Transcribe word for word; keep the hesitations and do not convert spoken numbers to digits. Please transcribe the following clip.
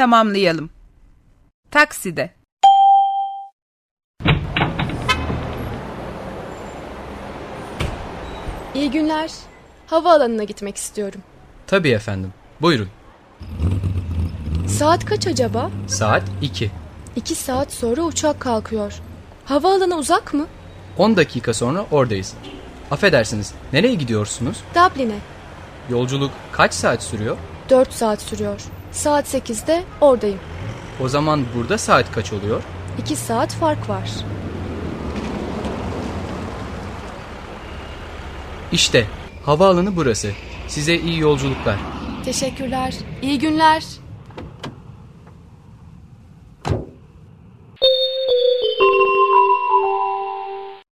tamamlayalım. Takside. İyi günler. Havaalanına gitmek istiyorum. Tabii efendim. Buyurun. Saat kaç acaba? Saat iki. İki saat sonra uçak kalkıyor. Havaalanı uzak mı? on dakika sonra oradayız. Affedersiniz, nereye gidiyorsunuz? Dublin'e. Yolculuk kaç saat sürüyor? Dört saat sürüyor. Saat sekizde oradayım. O zaman burada saat kaç oluyor? İki saat fark var. İşte, havaalanı burası. Size iyi yolculuklar. Teşekkürler. İyi günler.